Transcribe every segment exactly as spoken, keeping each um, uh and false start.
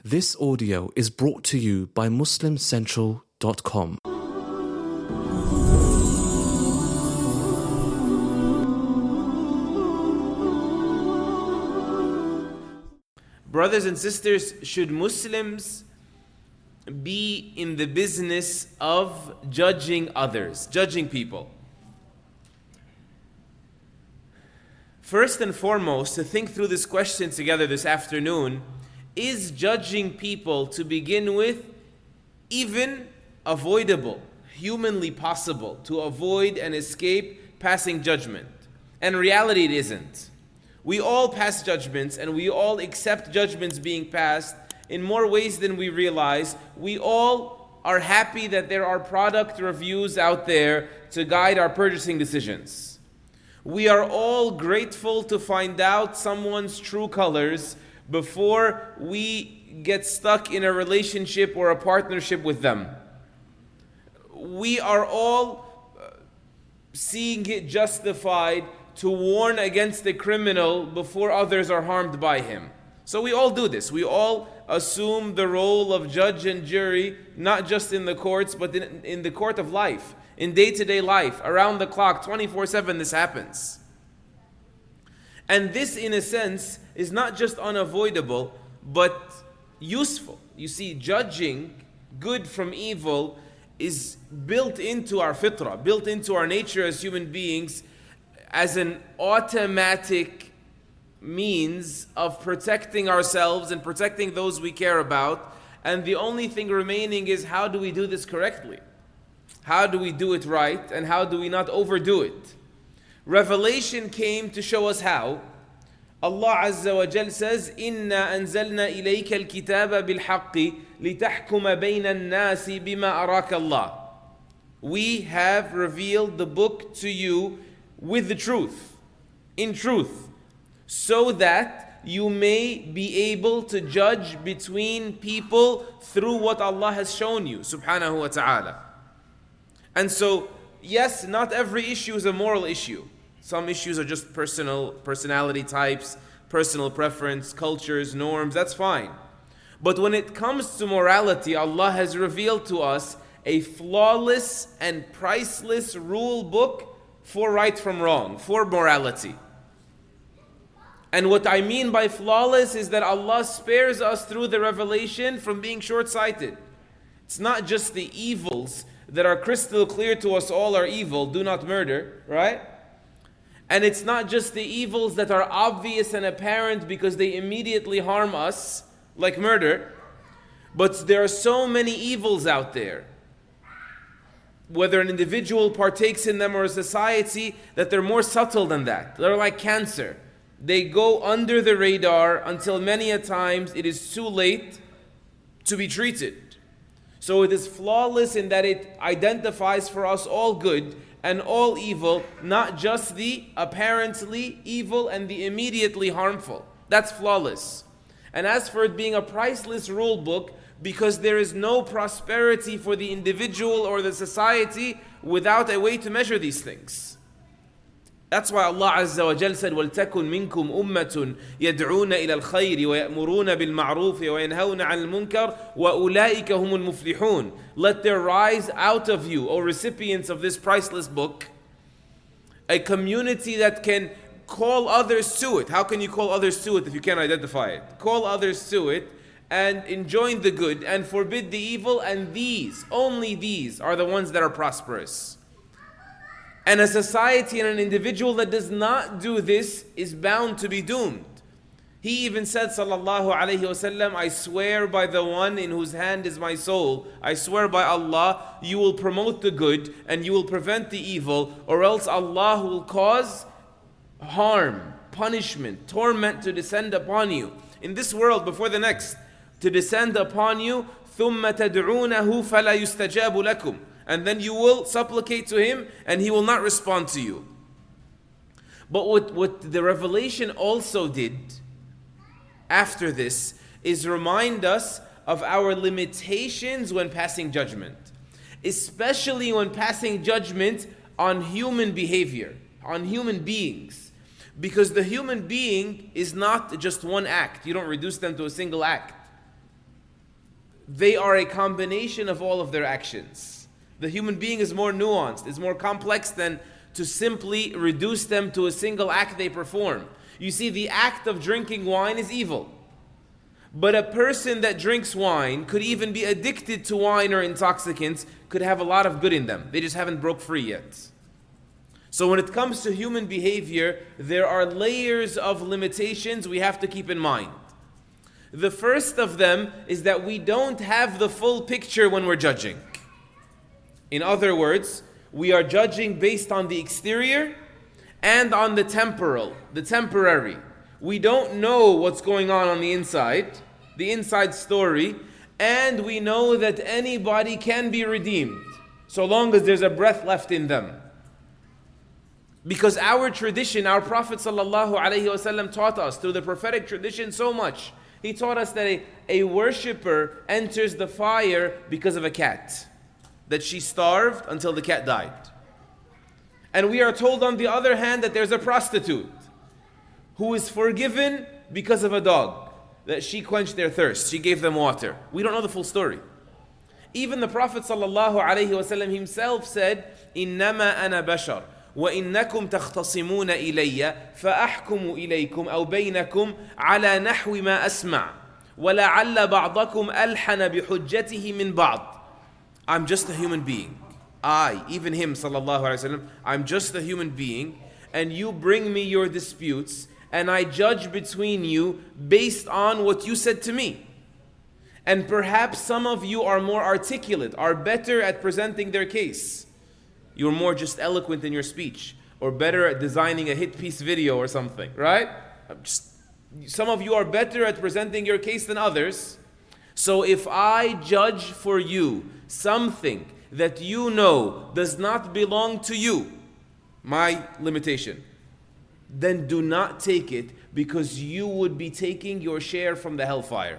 This audio is brought to you by Muslim Central dot com. Brothers and sisters, should Muslims be in the business of judging others, judging people? First and foremost, to think through this question together this afternoon, is judging people to begin with even avoidable, humanly possible, to avoid and escape passing judgment? And in reality, it isn't. We all pass judgments and we all accept judgments being passed in more ways than we realize. We all are happy that there are product reviews out there to guide our purchasing decisions. We are all grateful to find out someone's true colors before we get stuck in a relationship or a partnership with them. We are all seeing it justified to warn against the criminal before others are harmed by him. So we all do this. We all assume the role of judge and jury, not just in the courts, but in, in the court of life, in day-to-day life, around the clock, twenty-four seven, this happens. And this, in a sense, is not just unavoidable, but useful. You see, judging good from evil is built into our fitrah, built into our nature as human beings, as an automatic means of protecting ourselves and protecting those we care about. And the only thing remaining is, how do we do this correctly? How do we do it right? And how do we not overdo it? Revelation came to show us how. Allah Azza wa Jal says, "Inna anzalna ilayka al-kitaba bil-haqqi litahkuma bayna an-nasi bima araka Allah." We have revealed the book to you with the truth, in truth, so that you may be able to judge between people through what Allah has shown you, subhanahu wa ta'ala. And so, yes, not every issue is a moral issue. Some issues are just personal, personality types, personal preference, cultures, norms, that's fine. But when it comes to morality, Allah has revealed to us a flawless and priceless rule book for right from wrong, for morality. And what I mean by flawless is that Allah spares us through the revelation from being short-sighted. It's not just the evils that are crystal clear to us all are evil, do not murder, right? And it's not just the evils that are obvious and apparent because they immediately harm us, like murder, but there are so many evils out there, whether an individual partakes in them or a society, that they're more subtle than that. They're like cancer. They go under the radar until many a times it is too late to be treated. So it is flawless in that it identifies for us all good and all evil, not just the apparently evil and the immediately harmful. That's flawless. And as for it being a priceless rule book, because there is no prosperity for the individual or the society without a way to measure these things. That's why Allah Azza wa Jal said, وَلْتَكُنْ مِنْكُمْ أُمَّةٌ يَدْعُونَ إِلَى الْخَيْرِ وَيَأْمُرُونَ بِالْمَعْرُوفِ وَيَنْهَوْنَ عَنِ الْمُنْكَرِ وَأُولَٰئِكَ هُمُ الْمُفْلِحُونَ. Let there rise out of you, O recipients of this priceless book, a community that can call others to it. How can you call others to it if you can't identify it? Call others to it and enjoin the good and forbid the evil, and these, only these, are the ones that are prosperous. And a society and an individual that does not do this is bound to be doomed. He even said, sallallahu alayhi wasallam, "I swear by the one in whose hand is my soul, I swear by Allah, you will promote the good and you will prevent the evil, or else Allah will cause harm, punishment, torment to descend upon you in this world before the next, to descend upon you, ثُمَّ تَدْعُونَهُ فَلَا يُسْتَجَابُ لَكُمْ." And then you will supplicate to him and he will not respond to you. But what, what the revelation also did after this is remind us of our limitations when passing judgment, especially when passing judgment on human behavior, on human beings. Because the human being is not just one act. You don't reduce them to a single act. they are a combination of all of their actions. The human being is more nuanced, is more complex than to simply reduce them to a single act they perform. You see, the act of drinking wine is evil. But a person that drinks wine could even be addicted to wine or intoxicants, could have a lot of good in them. They just haven't broke free yet. So when it comes to human behavior, there are layers of limitations we have to keep in mind. The first of them is that we don't have the full picture when we're judging. In other words, we are judging based on the exterior and on the temporal, the temporary. We don't know what's going on on the inside, the inside story, and we know that anybody can be redeemed so long as there's a breath left in them. Because our tradition, our Prophet ﷺ taught us through the prophetic tradition so much. He taught us that a, a worshipper enters the fire because of a cat, that she starved until the cat died. And we are told on the other hand that there's a prostitute who is forgiven because of a dog, that she quenched their thirst, she gave them water. We don't know the full story. Even the Prophet ﷺ himself said, إِنَّمَا أَنَا بَشَرٌ وَإِنَّكُمْ تَخْتَصِمُونَ إِلَيَّ فَأَحْكُمُ إِلَيْكُمْ أَوْ بَيْنَكُمْ عَلَى نَحْوِ مَا أَسْمَعُ وَلَعَلَّ بَعْضَكُمْ أَلْحَنَ بِحُجَّتِهِ مِنْ بَعْضٍ. I'm just a human being. I, even him, sallallahu alaihi wasallam, I'm just a human being, and you bring me your disputes, and I judge between you based on what you said to me. And perhaps some of you are more articulate, are better at presenting their case. You're more just eloquent in your speech, or better at designing a hit piece video or something, right? Just, some of you are better at presenting your case than others. So if I judge for you something that you know does not belong to you, my limitation, then do not take it, because you would be taking your share from the hellfire.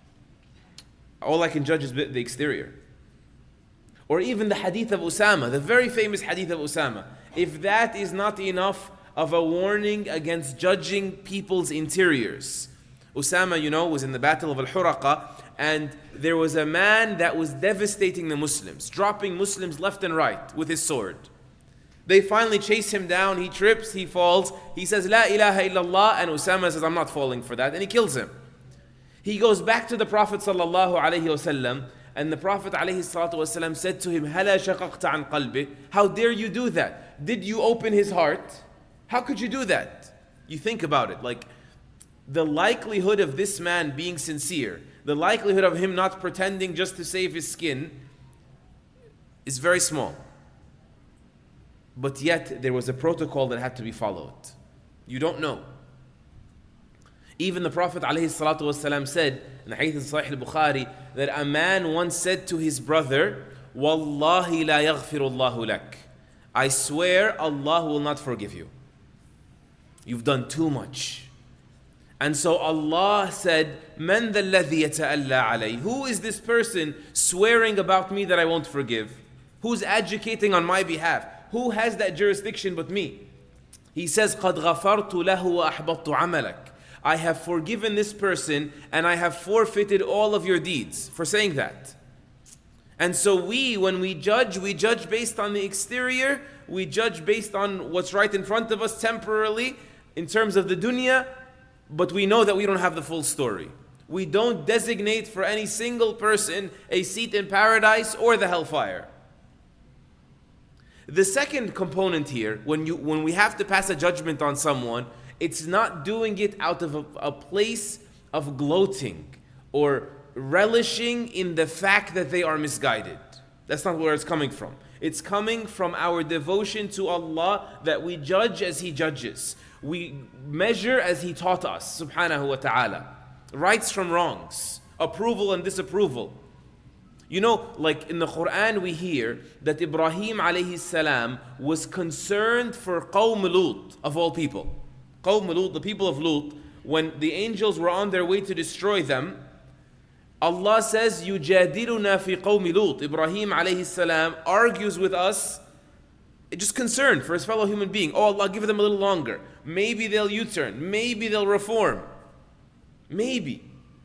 All I can judge is the exterior. Or even the hadith of Usama, the very famous hadith of Usama. If that is not enough of a warning against judging people's interiors. Usama, you know, was in the battle of Al-Huraqa, and there was a man that was devastating the Muslims, dropping Muslims left and right with his sword. They finally chase him down, he trips, he falls, he says, La ilaha illallah, and Usama says, I'm not falling for that, and he kills him. He goes back to the Prophet sallallahu alaihi wasallam, and the Prophet alayhi salatu wasallam said to him, Hala shaqaqta an qalbi? How dare you do that? Did you open his heart? How could you do that? You think about it, like the likelihood of this man being sincere, the likelihood of him not pretending just to save his skin is very small. But yet there was a protocol that had to be followed. You don't know. Even the Prophet ﷺ said in the hadith of Sahih al-Bukhari that a man once said to his brother, Wallahi la yaghfirullahu lak. I swear Allah will not forgive you. You've done too much. And so Allah said, Man dha alladhi yata'alla alay? Who is this person swearing about me that I won't forgive? Who's adjudicating on my behalf? Who has that jurisdiction but me? He says, قَدْ غَفَرْتُ لَهُ وَأَحْبَطْتُ عَمَلَكَ. I have forgiven this person and I have forfeited all of your deeds for saying that. And so we, when we judge, we judge based on the exterior, we judge based on what's right in front of us temporarily in terms of the dunya, but we know that we don't have the full story. We don't designate for any single person a seat in paradise or the hellfire. The second component here, when you when we have to pass a judgment on someone, it's not doing it out of a, a place of gloating or relishing in the fact that they are misguided. That's not where it's coming from. It's coming from our devotion to Allah, that we judge as He judges. We measure as He taught us, subhanahu wa ta'ala. Rights from wrongs, approval and disapproval. You know, like in the Quran we hear that Ibrahim alayhi salam was concerned for Qawm Lut, of all people. Qawm Lut, the people of Lut, when the angels were on their way to destroy them, Allah says, Yujadiluna fi Qawm Lut. Ibrahim alayhi salam argues with us, just concerned for his fellow human being. Oh Allah, give them a little longer. Maybe they'll U-turn. Maybe they'll reform. Maybe.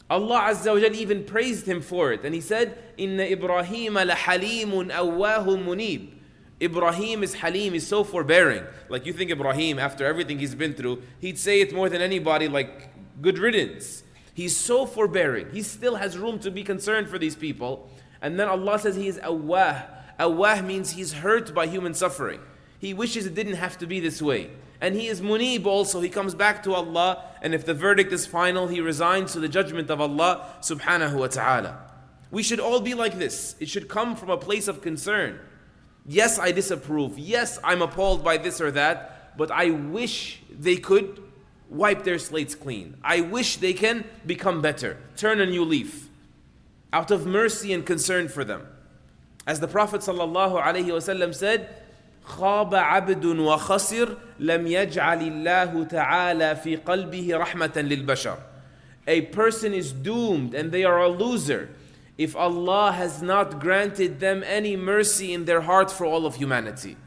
Allah Azza wa Jal even praised him for it. And he said, Inna Ibrahim la halimun awwahun munib. Ibrahim is halim, is so forbearing. Like you think Ibrahim, after everything he's been through, he'd say it more than anybody, like good riddance. He's so forbearing. He still has room to be concerned for these people. And then Allah says he is awwah. Awwah means he's hurt by human suffering. He wishes it didn't have to be this way. And he is munib also. He comes back to Allah, and if the verdict is final, he resigns to the judgment of Allah subhanahu wa ta'ala. We should all be like this. It should come from a place of concern. Yes, I disapprove. Yes, I'm appalled by this or that, but I wish they could wipe their slates clean. I wish they can become better, turn a new leaf, out of mercy and concern for them. As the Prophet sallallahu alaihi wasallam said, خاب عبد وخسر لم يجعل الله تعالى في قلبه رحمة للبشر. A person is doomed and they are a loser if Allah has not granted them any mercy in their heart for all of humanity,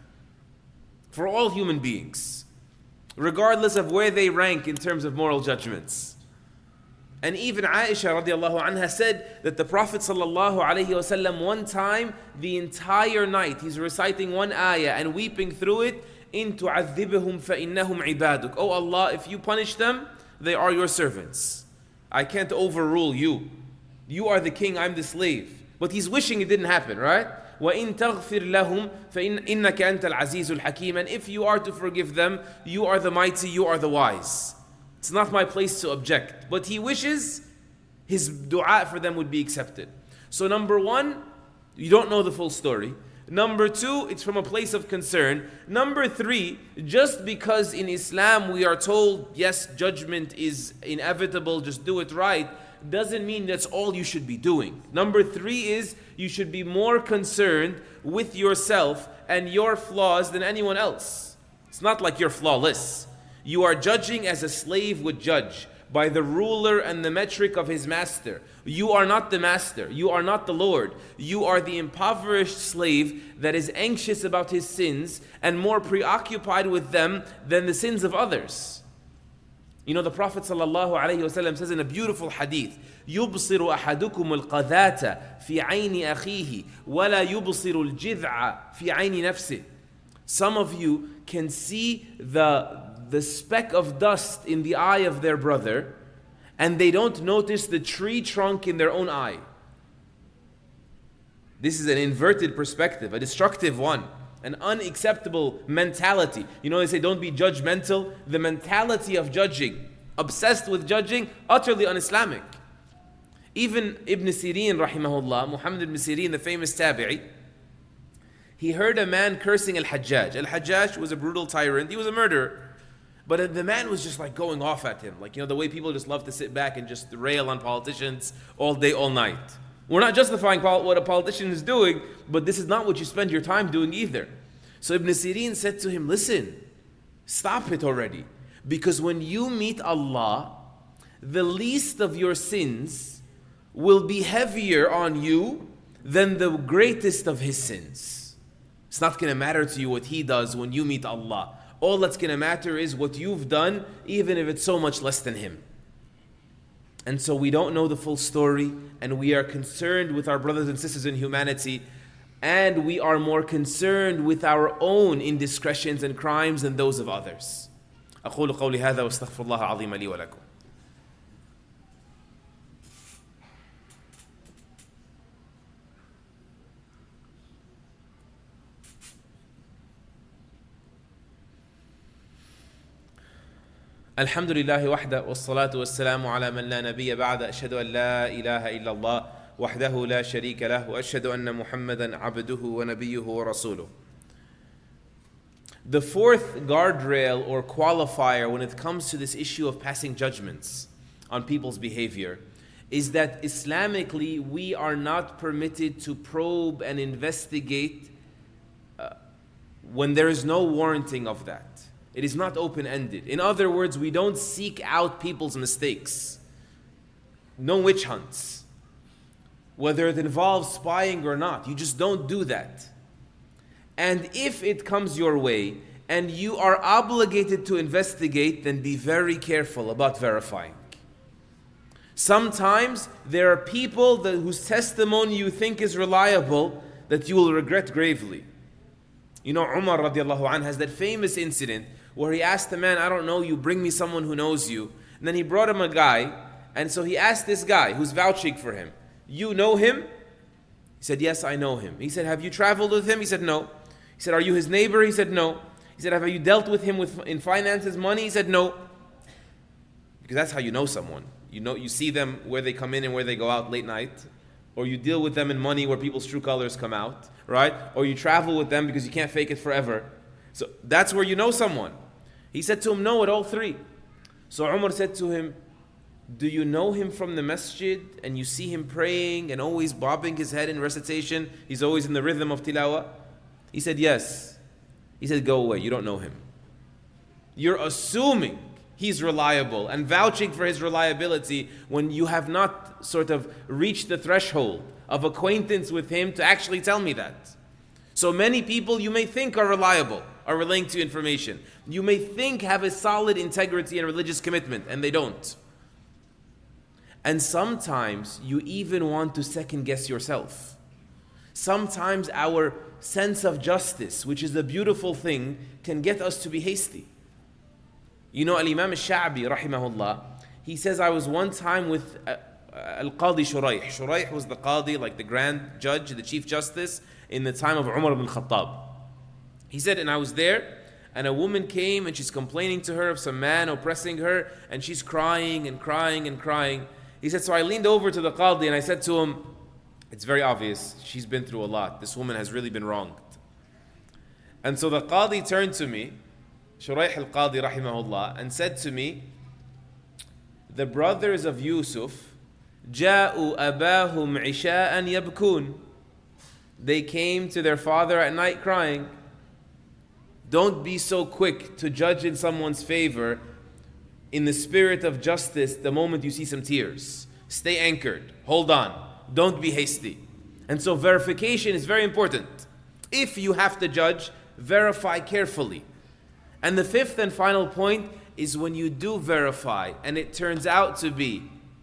for all human beings, regardless of where they rank in terms of moral judgments. And even Aisha radiallahu anha said that the Prophet sallallahu alaihi wasallam one time, the entire night, he's reciting one ayah and weeping through it, إِن تُعَذِّبْهُمْ فَإِنَّهُمْ عِبَادُكَ. Oh Allah, if you punish them, they are your servants. I can't overrule you. You are the king, I'm the slave. But he's wishing it didn't happen, right? وَإِن تَغْفِرْ لَهُمْ فَإِنَّكَ أَنْتَ الْعَزِيزُ الْحَكِيمُ. And if you are to forgive them, you are the mighty, you are the wise. It's not my place to object. But he wishes his dua for them would be accepted. So number one, you don't know the full story. Number two, it's from a place of concern. Number three, just because in Islam we are told, yes, judgment is inevitable, just do it right, doesn't mean that's all you should be doing. Number three is you should be more concerned with yourself and your flaws than anyone else. It's not like you're flawless. You are judging as a slave would judge, by the ruler and the metric of his master. You are not the master. You are not the Lord. You are the impoverished slave that is anxious about his sins and more preoccupied with them than the sins of others. You know, the Prophet ﷺ says in a beautiful hadith, يُبْصِرُ أَحَدُكُمُ الْقَذَاةَ فِي عَيْنِ أَخِيهِ وَلَا يُبْصِرُ الْجِذْعَ فِي عَيْنِ نَفْسِهِ. Some of you can see the the speck of dust in the eye of their brother, and they don't notice the tree trunk in their own eye. This is an inverted perspective, a destructive one, an unacceptable mentality. You know, they say don't be judgmental. The mentality of judging, obsessed with judging, utterly un-Islamic. Even Ibn Sirin, rahimahullah, Muhammad ibn Sirin, the famous tabi'i, he heard a man cursing Al-Hajjaj. Al-Hajjaj was a brutal tyrant. He was a murderer. But the man was just like going off at him. Like, you know, the way people just love to sit back and just rail on politicians all day, all night. We're not justifying what a politician is doing, but this is not what you spend your time doing either. So Ibn Sirin said to him, listen, stop it already. Because when you meet Allah, the least of your sins will be heavier on you than the greatest of his sins. It's not going to matter to you what he does when you meet Allah. All that's going to matter is what you've done, even if it's so much less than him. And so we don't know the full story, and we are concerned with our brothers and sisters in humanity, and we are more concerned with our own indiscretions and crimes than those of others. أقول قولي هذا واستغفر الله العظيم لي ولكم. الحمد لله وحده والصلاة والسلام على من لا نبي بعد أشهد أن لا إله إلا الله وحده لا شريك له وأشهد أن محمدا عبده ونبيه ورسوله. The fourth guardrail or qualifier when it comes to this issue of passing judgments on people's behavior is that Islamically we are not permitted to probe and investigate uh, when there is no warranting of that. It is not open-ended. In other words, we don't seek out people's mistakes. No witch hunts. Whether it involves spying or not, you just don't do that. And if it comes your way and you are obligated to investigate, then be very careful about verifying. Sometimes there are people that, whose testimony you think is reliable that you will regret gravely. You know, Umar radiallahu anh has that famous incident where he asked the man, I don't know you, bring me someone who knows you. And then he brought him a guy, and so he asked this guy who's vouching for him, you know him? He said, yes, I know him. He said, have you traveled with him? He said, no. He said, are you his neighbor? He said, no. He said, have you dealt with him with in finances, money? He said, no. Because that's how you know someone. You know, you see them where they come in and where they go out late night, or you deal with them in money where people's true colors come out, right? Or you travel with them because you can't fake it forever. So that's where you know someone. He said to him, no, at all three. So Umar said to him, do you know him from the masjid and you see him praying and always bobbing his head in recitation? He's always in the rhythm of tilawah. He said, yes. He said, go away, you don't know him. You're assuming he's reliable and vouching for his reliability when you have not sort of reached the threshold of acquaintance with him to actually tell me that. So many people you may think are reliable, are relaying to you information. You may think have a solid integrity and religious commitment, and they don't. And sometimes you even want to second guess yourself. Sometimes our sense of justice, which is a beautiful thing, can get us to be hasty. You know, Al-Imam Al-Sha'bi, rahimahullah, he says, I was one time with uh, Al-Qadi Shuraih. Shuraih was the Qadi, like the grand judge, the chief justice, in the time of Umar ibn Khattab. He said, and I was there, and a woman came, and she's complaining to her of some man oppressing her, and she's crying and crying and crying. He said, so I leaned over to the Qadi, and I said to him, it's very obvious, she's been through a lot. This woman has really been wronged. And so the Qadi turned to me, Shuraih al-Qadi rahimahullah, and said to me, the brothers of Yusuf, جَاءُوا أَبَاهُمْ عِشَاءً يَبْكُونَ. They came to their father at night crying. Don't be so quick to judge in someone's favor in the spirit of justice the moment you see some tears. Stay anchored. Hold on. Don't be hasty. And so verification is very important. If you have to judge, verify carefully. And the fifth and final point is when you do verify and it turns out to be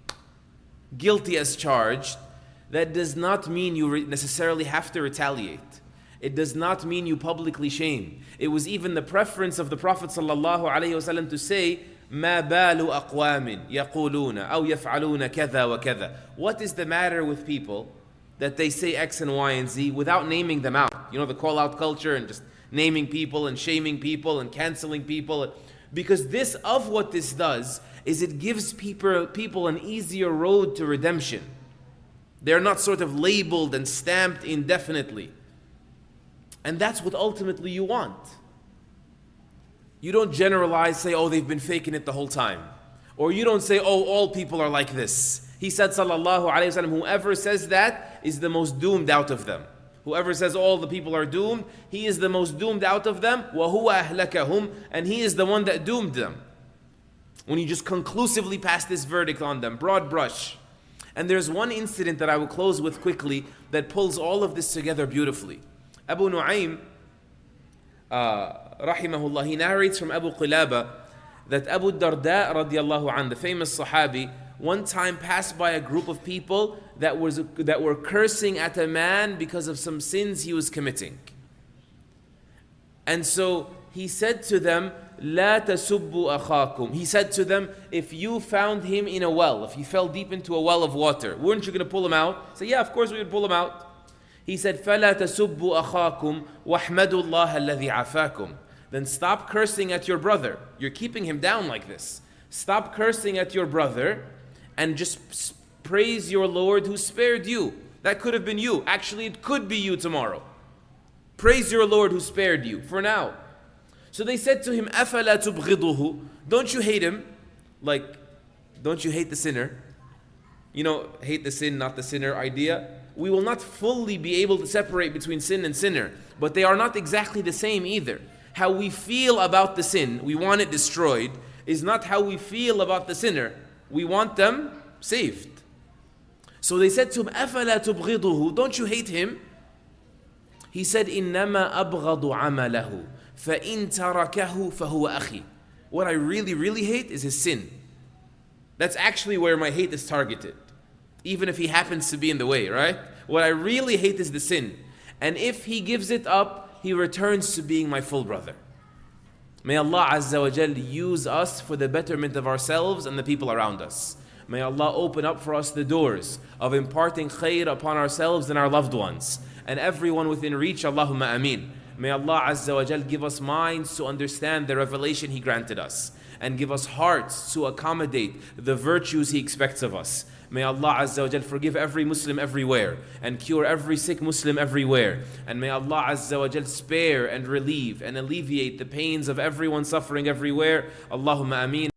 guilty as charged, that does not mean you re- necessarily have to retaliate. It does not mean you publicly shame. It was even the preference of the Prophet ﷺ to say, مَا بَالُ أَقْوَامٍ يَقُولُونَ أَوْ يَفْعَلُونَ كَذَا وَكَذَا. What is the matter with people that they say X and Y and Z without naming them out? You know, the call-out culture and just naming people and shaming people and canceling people. Because this, of what this does, is it gives people, people an easier road to redemption. They're not sort of labeled and stamped indefinitely. And that's what ultimately you want. You don't generalize, say, oh, they've been faking it the whole time. Or you don't say, oh, all people are like this. He said, sallallahu alayhi wa sallam, whoever says that is the most doomed out of them. Whoever says all the people are doomed, he is the most doomed out of them. وَهُوَ أَهْلَكَهُمْ. And he is the one that doomed them. When you just conclusively pass this verdict on them, broad brush. And there's one incident that I will close with quickly that pulls all of this together beautifully. Abu Nu'aym, uh, rahimahullah, he narrates from Abu Qilaba that Abu Darda radiallahu anh, the famous Sahabi, one time passed by a group of people that was that were cursing at a man because of some sins he was committing. And so he said to them, لا تسبوا أخاكم. He said to them, if you found him in a well, if he fell deep into a well of water, weren't you going to pull him out? Say, yeah, of course we would pull him out. He said, فَلَا تَسُبُّوا أَخَاكُمْ وَاحْمَدُوا اللَّهَ الَّذِي عَافَاكُمْ. Then stop cursing at your brother. You're keeping him down like this. Stop cursing at your brother and just praise your Lord who spared you. That could have been you. Actually, it could be you tomorrow. Praise your Lord who spared you for now. So they said to him, أَفَلَا تُبْغِضُهُ. Don't you hate him? Like, don't you hate the sinner? You know, hate the sin, not the sinner idea. We will not fully be able to separate between sin and sinner, but they are not exactly the same either. How we feel about the sin, we want it destroyed, is not how we feel about the sinner. We want them saved. So they said to him, أَفَلَا تُبْغِضُهُ. Don't you hate him? He said, إِنَّمَا أَبْغَضُ عَمَلَهُ فَإِن تَرَكَهُ فَهُوَ أَخِي. What I really, really hate is his sin. That's actually where my hate is targeted. Even if he happens to be in the way, right? What I really hate is the sin. And if he gives it up, he returns to being my full brother. May Allah Azza wa Jal use us for the betterment of ourselves and the people around us. May Allah open up for us the doors of imparting khair upon ourselves and our loved ones and everyone within reach. Allahumma ameen. May Allah Azza wa Jal give us minds to understand the revelation He granted us and give us hearts to accommodate the virtues He expects of us. May Allah Azza wa Jal forgive every Muslim everywhere and cure every sick Muslim everywhere. And may Allah Azza wa Jal spare and relieve and alleviate the pains of everyone suffering everywhere. Allahumma ameen.